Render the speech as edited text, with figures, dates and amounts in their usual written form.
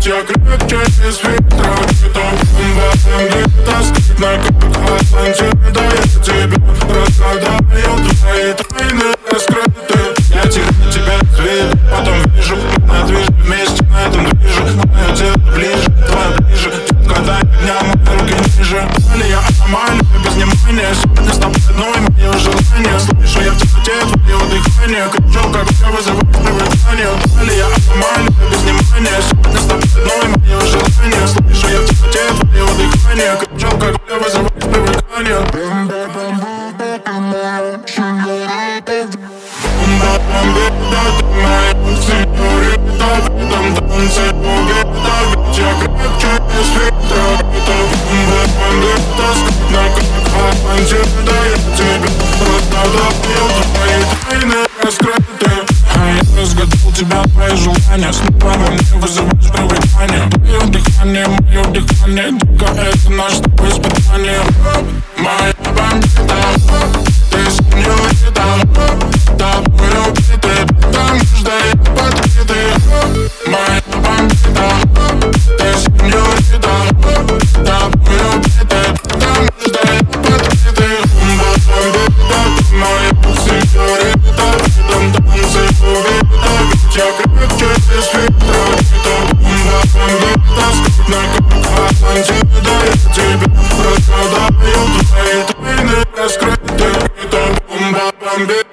я крепче без фильтра. Это бомба, где-то скрытно, как Атлантида. Я тебе разгадаю твои тайны раскрыты. Я теряю тебя из виду, потом вижу, мы движем вместе на этом движе. Мое тело ближе, твое ближе. Когда меня мои руки ниже. Я аномалия, без внимания. Сегодня с тобой одной мое желание. Слышу я в темноте твое дыхание. Кричу, как я вызываю привыкание. Я аномалия, без внимания. Сегодня с тобой одной мое желание. Слышу я в темноте твое дыхание. Кричу, как я вызываю привыкание. Бомба, бомбита, ты моя сеньорита. В этом танце убита, ведь я крепче без фильтра. Это бомба, бомбита, скрытно, как Атлантида. Я тебе разгадаю твои тайны раскрыты. А я разгадал тебя, твои желания. Снова во мне вызываешь привыкание. Твое дыхание, только это наше с тобой испытание. Моя бомбита, ты сеньорита. Тобой убиты, потому что я подкрыты. Моя бомбита, ты сеньорита. Тобой убиты, потому что я подкрыты. Бомбита, ты моя сеньорита. В этом танце убита, ведь я крепче без фильтра. Это бомбита, скрытно, как Атлантида. Я тебе разгадаю твои тайны раскрыты. Это бомба, бомбита.